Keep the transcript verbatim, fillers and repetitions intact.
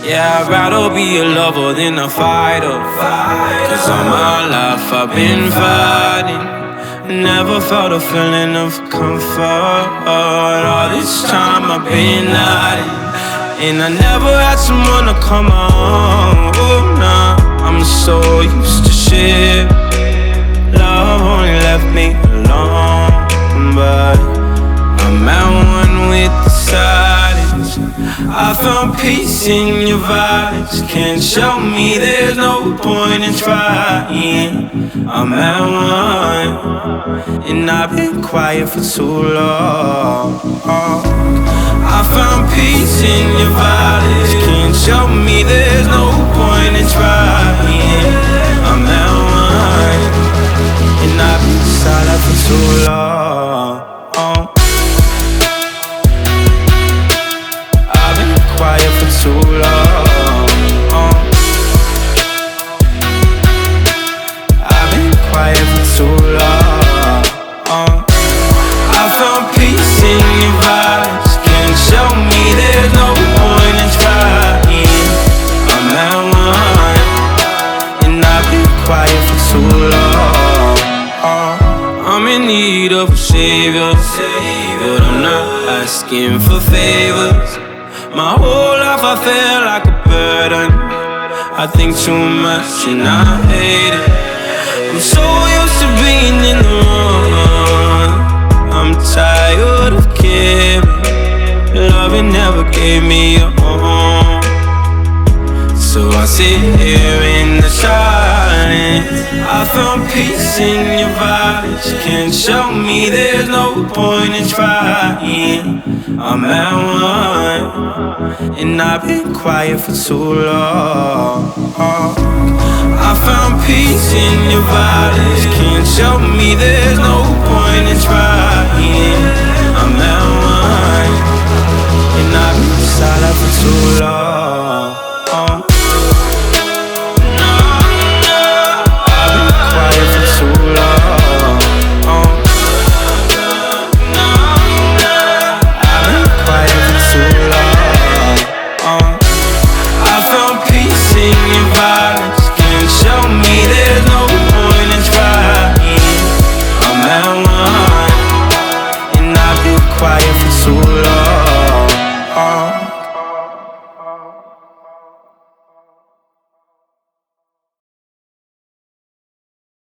Yeah, I'd rather be a lover than a fighter. Cause all my life I've been fighting. Never felt a feeling of comfort. All this time I've been hiding. And I never had someone to come on. Oh, nah, I'm so used to shit. Love only left me alone. But I'm at one with the silence. I found peace in your vibes. Can't show me there's no point in trying. I'm at one, and I've been quiet for too long. I found peace in your vibes. Can't show me there's no point in trying. I'm at one, and I've been silent for too long. I've been quiet for too long. I've been quiet for too long. I found peace in your vibes. Can't show me there's no point in trying. I'm at one, and I've been quiet for too long. I'm in need of a savior, but I'm not asking for favors. My whole life I feel like a burden. I think too much and I hate it. I'm so used to being in the wrong. I'm tired of caring. Loving never gave me a home. So I sit here in the silence. I found peace in your vibes. Can't show me there's no point in trying. I'm at one, and I've been quiet for too long. I found peace in your vibes. Can't show me there's no point in trying.